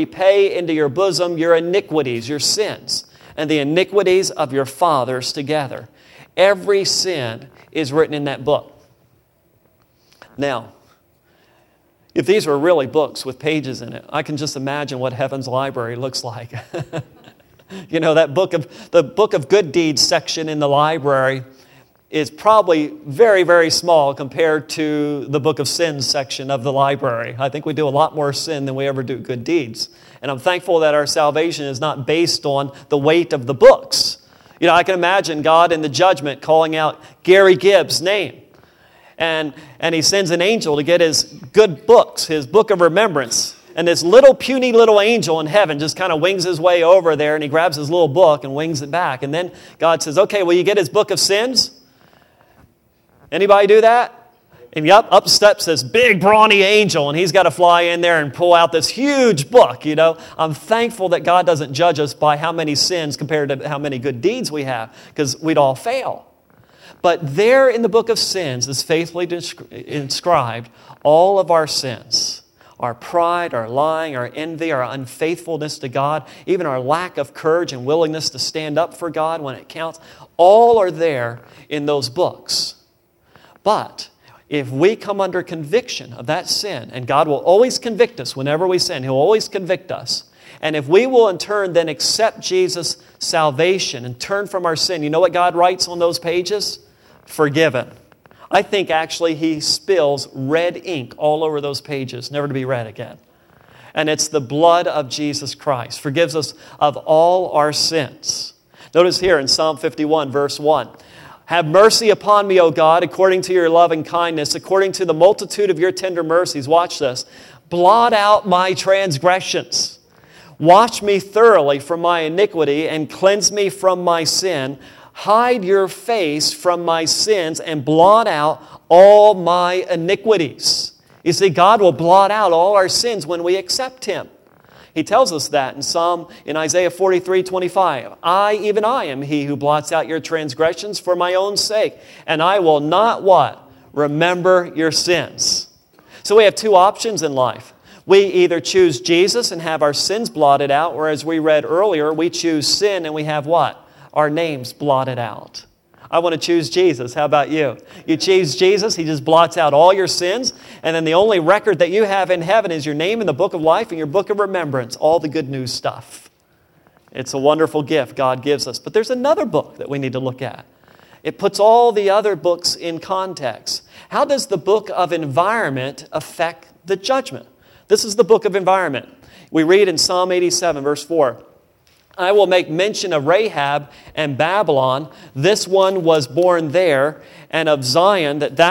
into your bosom your iniquities, your sins, and the iniquities of your fathers together. Every sin is written in that book. Now, if these were really books with pages in it, I can just imagine what heaven's library looks like. You know, the book of good deeds section in the library is probably very, very small compared to the book of sins section of the library. I think we do a lot more sin than we ever do good deeds. And I'm thankful that our salvation is not based on the weight of the books. You know, I can imagine God in the judgment calling out Gary Gibbs' name. And he sends an angel to get his good books, his book of remembrance. And this little puny little angel in heaven just kind of wings his way over there, and he grabs his little book and wings it back. And then God says, okay, will you get his book of sins? Anybody do that? And up steps this big brawny angel, and he's got to fly in there and pull out this huge book, you know. I'm thankful that God doesn't judge us by how many sins compared to how many good deeds we have, because we'd all fail. But there in the book of sins is faithfully inscribed all of our sins. Our pride, our lying, our envy, our unfaithfulness to God, even our lack of courage and willingness to stand up for God when it counts, all are there in those books. But if we come under conviction of that sin, and God will always convict us whenever we sin, He'll always convict us. And if we will in turn then accept Jesus' salvation and turn from our sin, you know what God writes on those pages? Forgiven. I think actually He spills red ink all over those pages, never to be read again. And it's the blood of Jesus Christ. Forgives us of all our sins. Notice here in Psalm 51, verse 1. Have mercy upon me, O God, according to your loving kindness, according to the multitude of your tender mercies. Watch this. Blot out my transgressions. Wash me thoroughly from my iniquity and cleanse me from my sin. Hide your face from my sins and blot out all my iniquities. You see, God will blot out all our sins when we accept Him. He tells us that in Isaiah 43:25. Even I am He who blots out your transgressions for my own sake, and I will not what? Remember your sins. So we have two options in life. We either choose Jesus and have our sins blotted out, or as we read earlier, we choose sin and we have what? Our names blotted out. I want to choose Jesus. How about you? You choose Jesus, He just blots out all your sins, and then the only record that you have in heaven is your name in the book of life and your book of remembrance, all the good news stuff. It's a wonderful gift God gives us. But there's another book that we need to look at. It puts all the other books in context. How does the book of environment affect the judgment? This is the book of environment. We read in Psalm 87, verse 4. I will make mention of Rahab and Babylon. This one was born there, and of Zion, and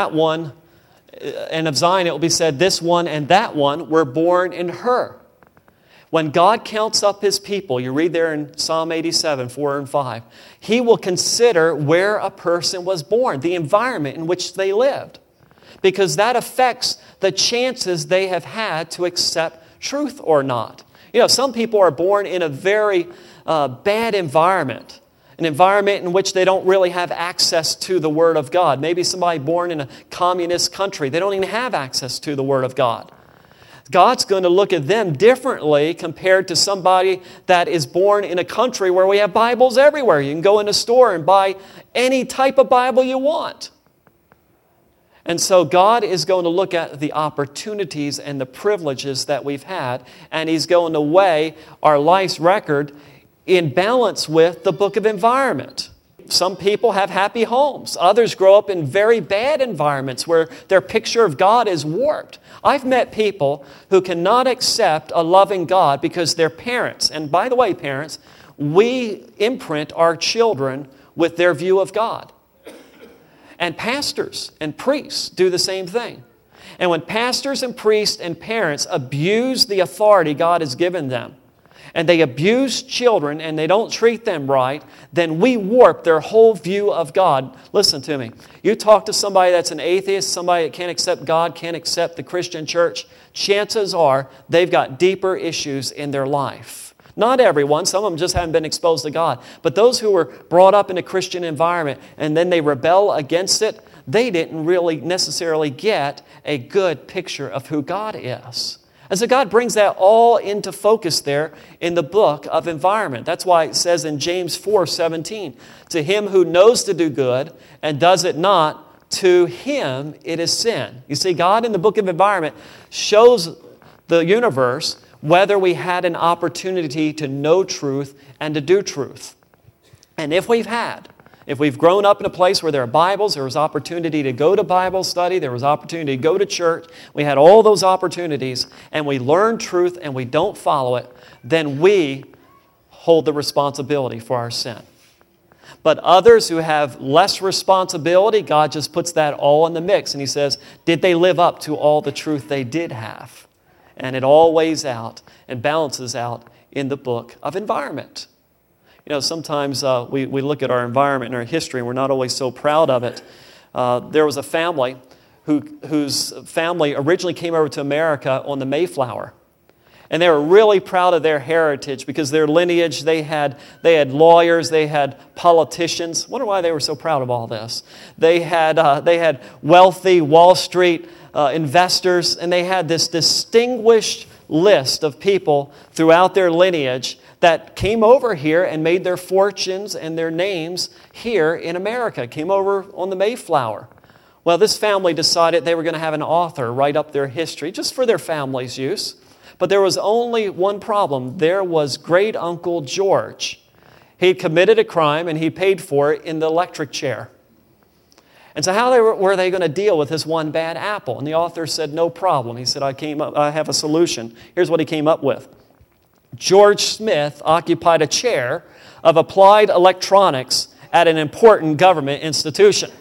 of Zion it will be said, this one and that one were born in her. When God counts up His people, you read there in Psalm 87, 4 and 5, He will consider where a person was born, the environment in which they lived, because that affects the chances they have had to accept truth or not. You know, some people are born in a very bad environment, an environment in which they don't really have access to the Word of God. Maybe somebody born in a communist country, they don't even have access to the Word of God. God's going to look at them differently compared to somebody that is born in a country where we have Bibles everywhere. You can go in a store and buy any type of Bible you want. And so God is going to look at the opportunities and the privileges that we've had, and He's going to weigh our life's record in balance with the book of environment. Some people have happy homes. Others grow up in very bad environments where their picture of God is warped. I've met people who cannot accept a loving God because their parents, and by the way, parents, we imprint our children with their view of God. And pastors and priests do the same thing. And when pastors and priests and parents abuse the authority God has given them, and they abuse children and they don't treat them right, then we warp their whole view of God. Listen to me. You talk to somebody that's an atheist, somebody that can't accept God, can't accept the Christian church, chances are they've got deeper issues in their life. Not everyone. Some of them just haven't been exposed to God. But those who were brought up in a Christian environment and then they rebel against it, they didn't really necessarily get a good picture of who God is. And so God brings that all into focus there in the book of environment. That's why it says in James 4:17, to him who knows to do good and does it not, to him it is sin. You see, God in the book of environment shows the universe whether we had an opportunity to know truth and to do truth. And if we've grown up in a place where there are Bibles, there was opportunity to go to Bible study, there was opportunity to go to church, we had all those opportunities, and we learn truth and we don't follow it, then we hold the responsibility for our sin. But others who have less responsibility, God just puts that all in the mix. And He says, did they live up to all the truth they did have? And it all weighs out and balances out in the book of environment. You know, sometimes we look at our environment and our history and we're not always so proud of it. There was a family whose family originally came over to America on the Mayflower. And they were really proud of their heritage because their lineage, they had lawyers, they had politicians. I wonder why they were so proud of all this. They had wealthy Wall Street investors, and they had this distinguished list of people throughout their lineage that came over here and made their fortunes and their names here in America, came over on the Mayflower. Well, this family decided they were going to have an author write up their history just for their family's use. But there was only one problem. There was Great Uncle George. He committed a crime and he paid for it in the electric chair. And so how were they going to deal with this one bad apple? And the author said, no problem. He said, I have a solution. Here's what he came up with. George Smith occupied a chair of applied electronics at an important government institution.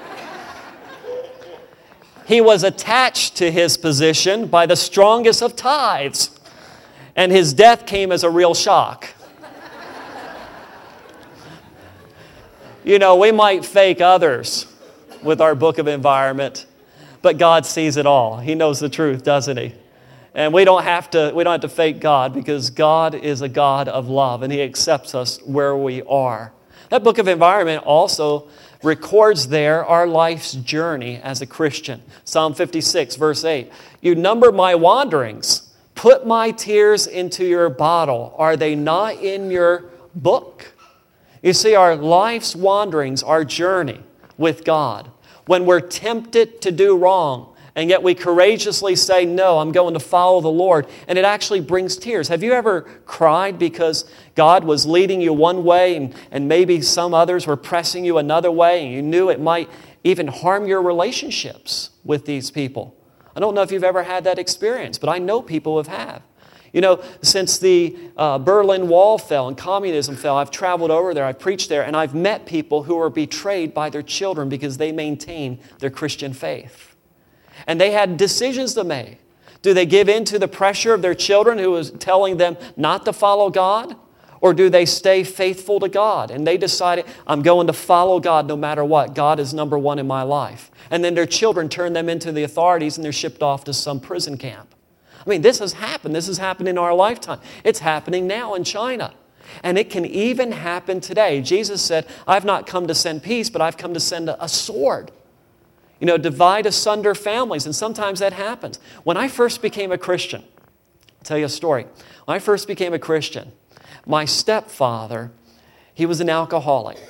He was attached to his position by the strongest of ties, and his death came as a real shock. You know, we might fake others with our book of environment, but God sees it all. He knows the truth, doesn't He? And we don't have to fake God, because God is a God of love and He accepts us where we are. That book of environment also records there our life's journey as a Christian. Psalm 56, verse 8. You number my wanderings. Put my tears into your bottle. Are they not in your book? You see, our life's wanderings, our journey with God, when we're tempted to do wrong, and yet we courageously say, no, I'm going to follow the Lord. And it actually brings tears. Have you ever cried because God was leading you one way and maybe some others were pressing you another way, and you knew it might even harm your relationships with these people? I don't know if you've ever had that experience, but I know people have. You know, since the Berlin Wall fell and communism fell, I've traveled over there, I've preached there, and I've met people who were betrayed by their children because they maintain their Christian faith. And they had decisions to make. Do they give in to the pressure of their children who was telling them not to follow God? Or do they stay faithful to God? And they decided, I'm going to follow God no matter what. God is number one in my life. And then their children turn them into the authorities and they're shipped off to some prison camp. I mean, this has happened. This has happened in our lifetime. It's happening now in China. And it can even happen today. Jesus said, I've not come to send peace, but I've come to send a sword. You know, divide asunder families, and sometimes that happens. When I first became a Christian, I'll tell you a story. When I first became a Christian, my stepfather, he was an alcoholic.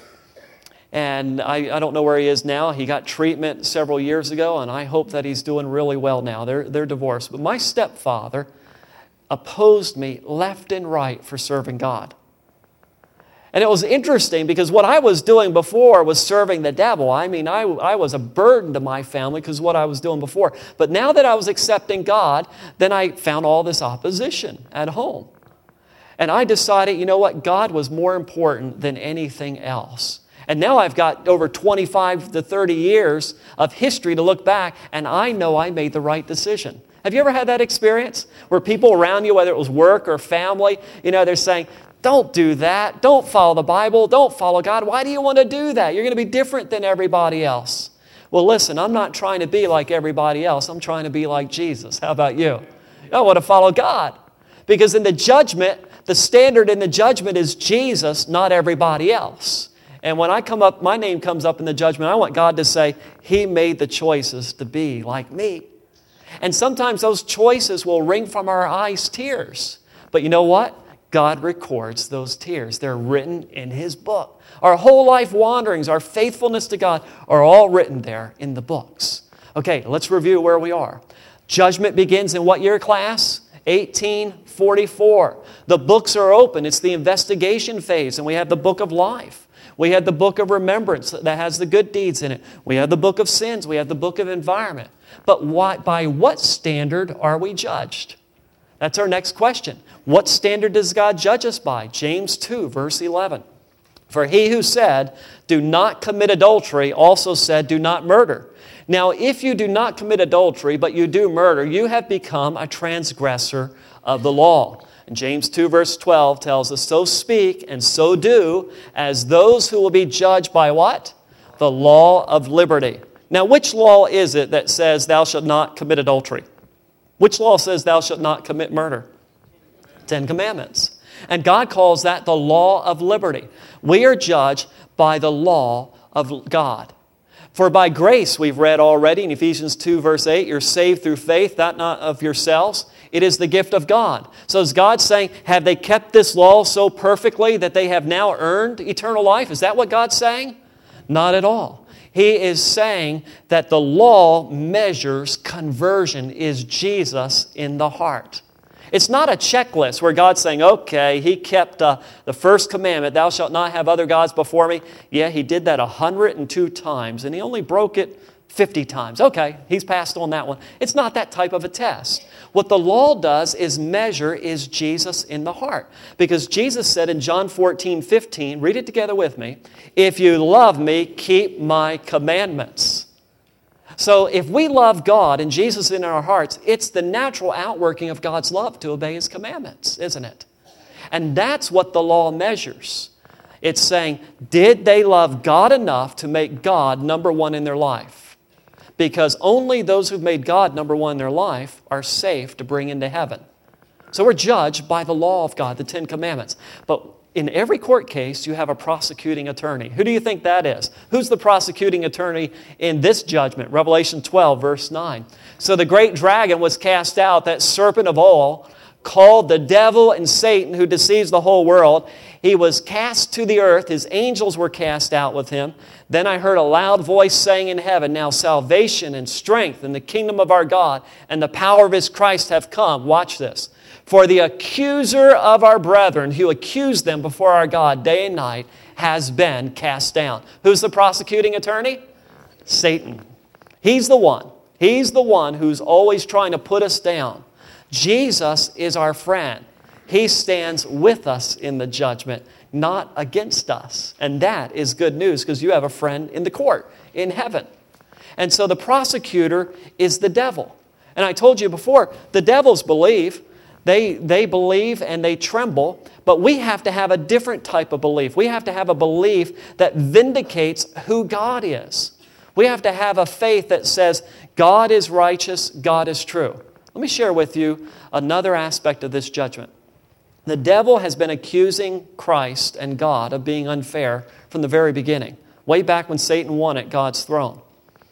And I don't know where he is now. He got treatment several years ago, and I hope that he's doing really well now. They're divorced. But my stepfather opposed me left and right for serving God. And it was interesting because what I was doing before was serving the devil. I mean, I was a burden to my family because of what I was doing before. But now that I was accepting God, then I found all this opposition at home. And I decided, you know what? God was more important than anything else. And now I've got over 25 to 30 years of history to look back, and I know I made the right decision. Have you ever had that experience where people around you, whether it was work or family, you know, they're saying, don't do that. Don't follow the Bible. Don't follow God. Why do you want to do that? You're going to be different than everybody else. Well, listen, I'm not trying to be like everybody else. I'm trying to be like Jesus. How about you? I want to follow God. Because in the judgment, the standard in the judgment is Jesus, not everybody else. And when I come up, my name comes up in the judgment, I want God to say, He made the choices to be like me. And sometimes those choices will wring from our eyes tears. But you know what? God records those tears. They're written in His book. Our whole life wanderings, our faithfulness to God are all written there in the books. Okay, let's review where we are. Judgment begins in what year, class? 1844. The books are open. It's the investigation phase, and we have the book of life. We have the book of remembrance that has the good deeds in it. We have the book of sins. We have the book of environment. But by what standard are we judged? That's our next question. What standard does God judge us by? James 2, verse 11. For he who said, do not commit adultery, also said, do not murder. Now, if you do not commit adultery, but you do murder, you have become a transgressor of the law. And James 2 verse 12 tells us, so speak and so do as those who will be judged by what? The law of liberty. Now, which law is it that says thou shalt not commit adultery? Which law says thou shalt not commit murder? 10 Commandments. And God calls that the law of liberty. We are judged by the law of God. For by grace, we've read already in Ephesians 2 verse 8, you're saved through faith, that not of yourselves. It is the gift of God. So is God saying, have they kept this law so perfectly that they have now earned eternal life? Is that what God's saying? Not at all. He is saying that the law measures conversion, is Jesus in the heart. It's not a checklist where God's saying, okay, he kept the first commandment, thou shalt not have other gods before me. Yeah, he did that 102 times, and he only broke it 50 times. Okay, he's passed on that one. It's not that type of a test. What the law does is measure, is Jesus in the heart? Because Jesus said in John 14:15, read it together with me, if you love me, keep my commandments. So if we love God and Jesus in our hearts, it's the natural outworking of God's love to obey His commandments, isn't it? And that's what the law measures. It's saying, did they love God enough to make God number one in their life? Because only those who've made God number one in their life are safe to bring into heaven. So we're judged by the law of God, the 10 Commandments. But in every court case, you have a prosecuting attorney. Who do you think that is? Who's the prosecuting attorney in this judgment? Revelation 12, verse 9. So the great dragon was cast out, that serpent of all, called the devil and Satan, who deceives the whole world. He was cast to the earth. His angels were cast out with him. Then I heard a loud voice saying in heaven, now salvation and strength and the kingdom of our God and the power of His Christ have come. Watch this. For the accuser of our brethren, who accused them before our God day and night, has been cast down. Who's the prosecuting attorney? Satan. He's the one. He's the one who's always trying to put us down. Jesus is our friend. He stands with us in the judgment, not against us. And that is good news because you have a friend in the court, in heaven. And so the prosecutor is the devil. And I told you before, the devils believe. They believe and they tremble, but we have to have a different type of belief. We have to have a belief that vindicates who God is. We have to have a faith that says, God is righteous, God is true. Let me share with you another aspect of this judgment. The devil has been accusing Christ and God of being unfair from the very beginning, way back when Satan won at God's throne.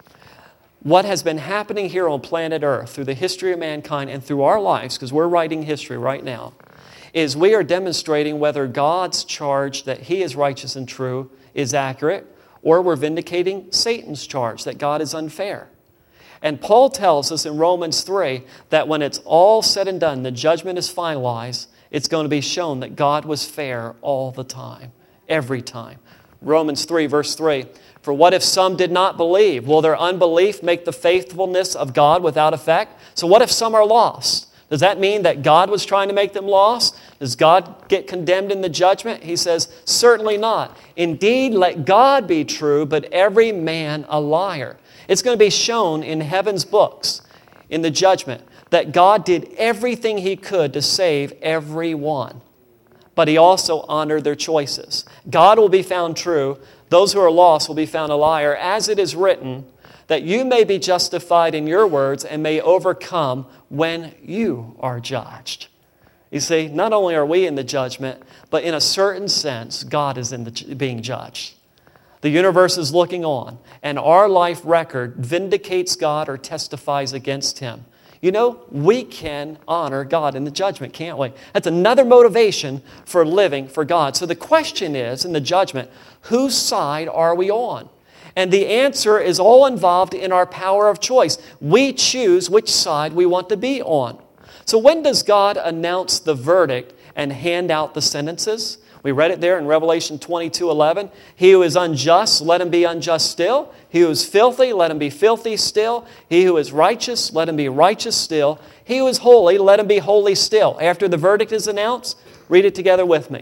What has been happening here on planet Earth through the history of mankind and through our lives, because we're writing history right now, is we are demonstrating whether God's charge that He is righteous and true is accurate, or we're vindicating Satan's charge that God is unfair. And Paul tells us in Romans 3 that when it's all said and done, the judgment is finalized, it's going to be shown that God was fair all the time, every time. Romans 3, verse 3, for what if some did not believe? Will their unbelief make the faithfulness of God without effect? So what if some are lost? Does that mean that God was trying to make them lost? Does God get condemned in the judgment? He says, certainly not. Indeed, let God be true, but every man a liar. It's going to be shown in heaven's books, in the judgment, that God did everything He could to save everyone. But He also honored their choices. God will be found true. Those who are lost will be found a liar, as it is written, that you may be justified in your words and may overcome when you are judged. You see, not only are we in the judgment, but in a certain sense, God is being judged. The universe is looking on, and our life record vindicates God or testifies against Him. You know, we can honor God in the judgment, can't we? That's another motivation for living for God. So the question is, in the judgment, whose side are we on? And the answer is all involved in our power of choice. We choose which side we want to be on. So when does God announce the verdict and hand out the sentences? We read it there in Revelation 22:11. He who is unjust, let him be unjust still. He who is filthy, let him be filthy still. He who is righteous, let him be righteous still. He who is holy, let him be holy still. After the verdict is announced, read it together with me.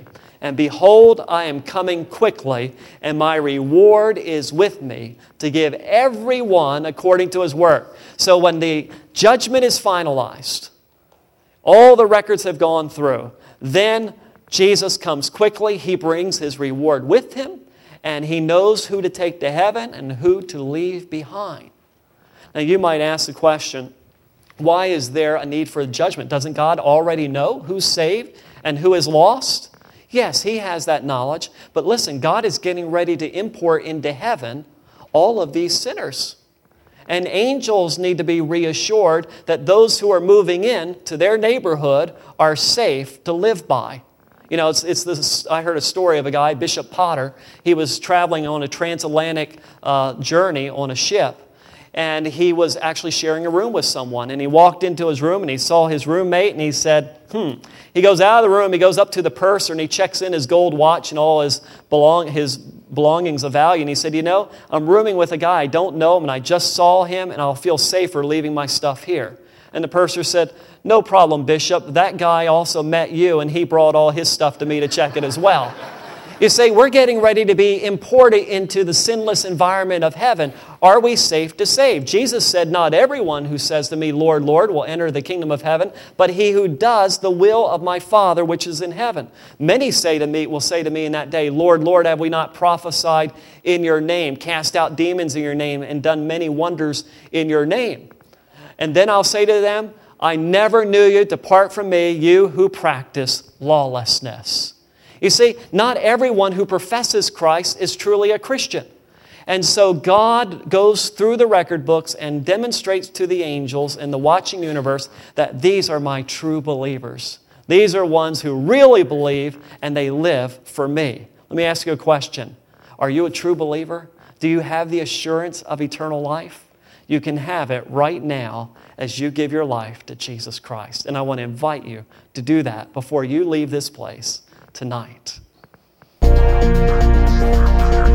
And behold, I am coming quickly, and my reward is with me to give everyone according to his work. So when the judgment is finalized, all the records have gone through, then Jesus comes quickly. He brings his reward with him, and he knows who to take to heaven and who to leave behind. Now you might ask the question, why is there a need for judgment? Doesn't God already know who's saved and who is lost? Yes, he has that knowledge. But listen, God is getting ready to import into heaven all of these sinners. And angels need to be reassured that those who are moving in to their neighborhood are safe to live by. You know, it's this. I heard a story of a guy, Bishop Potter. He was traveling on a transatlantic journey on a ship. And he was actually sharing a room with someone. And he walked into his room and he saw his roommate and he said, He goes out of the room, he goes up to the purser and he checks in his gold watch and all his belongings of value. And he said, I'm rooming with a guy. I don't know him and I just saw him and I'll feel safer leaving my stuff here. And the purser said, no problem, Bishop. That guy also met you and he brought all his stuff to me to check it as well. You say, we're getting ready to be imported into the sinless environment of heaven. Are we safe to save? Jesus said, not everyone who says to me, Lord, Lord, will enter the kingdom of heaven, but he who does the will of my Father which is in heaven. Many will say to me in that day, Lord, Lord, have we not prophesied in your name, cast out demons in your name, and done many wonders in your name? And then I'll say to them, I never knew you. Depart from me, you who practice lawlessness. You see, not everyone who professes Christ is truly a Christian. And so God goes through the record books and demonstrates to the angels in the watching universe that these are my true believers. These are ones who really believe and they live for me. Let me ask you a question. Are you a true believer? Do you have the assurance of eternal life? You can have it right now as you give your life to Jesus Christ. And I want to invite you to do that before you leave this place tonight.